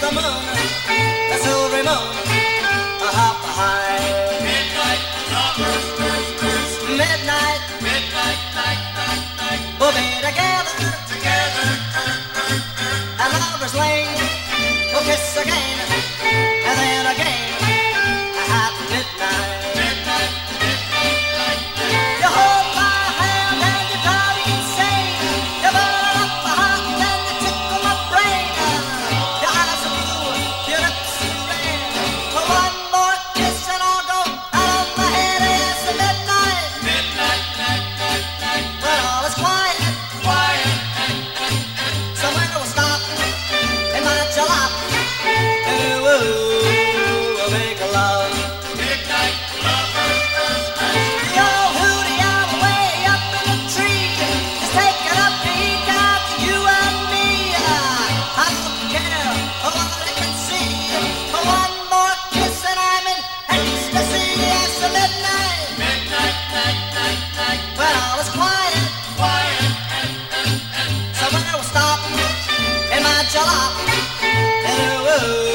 the moon, the silvery moon, up high. Midnight lovers, midnight, midnight, night, night, night. We'll be together, together, at Lover's Lane. We'll kiss again, and then again, at midnight. Midnight, midnight, night, night. You hold my hand and you drive me insane. You burn up my heart and you tickle my brain. Your eyes are blue, your lips are red. For one more kiss and I'll go out of my head. It's a midnight, midnight, night, night, night. When all is quiet, quiet, somewhere we'll stop in my jalop. And we'll make love. Midnight lovers, the old hootie owl way up in the tree is taking a peek at you and me. I don't care what I can see. For one more kiss and I'm in ecstasy. It's a midnight, midnight, night, night, night. When all is quiet, quiet, somewhere we'll stop in my jalop. And